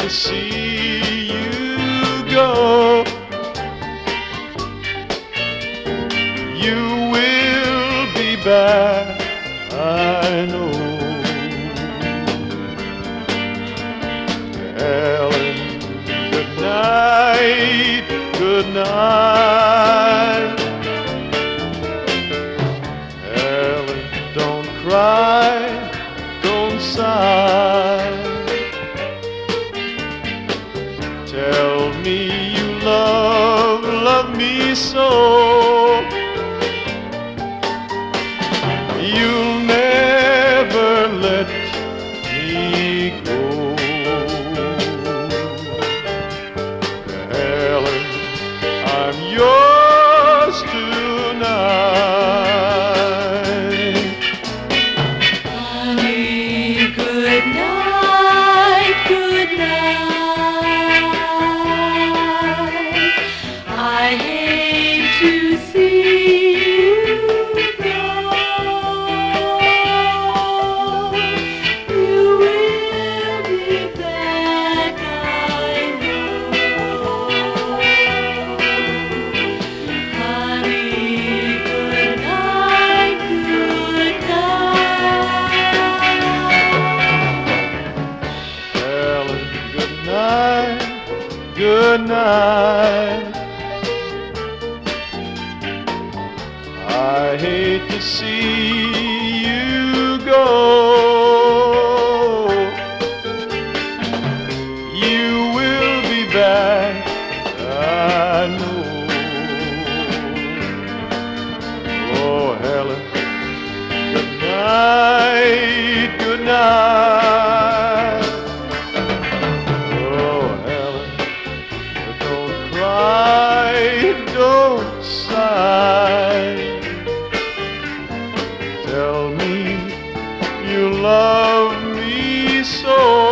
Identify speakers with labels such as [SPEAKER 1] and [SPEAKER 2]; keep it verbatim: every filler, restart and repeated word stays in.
[SPEAKER 1] to see you go. You will be back, I know. Helen, good night, good night. Helen, don't cry, don't sigh. Tell me you love, love me so. You'll never let me go. Helen, I'm yours tonight.
[SPEAKER 2] Honey, good night, good night. I hate to see you go. You will be back, I know. Honey, good night, good night.
[SPEAKER 1] Helen, good night, good night. I hate to see you go. You will be back, I know. Oh, Helen, good night, good night. Oh, Helen, don't cry, don't sigh. Tell me you love me so.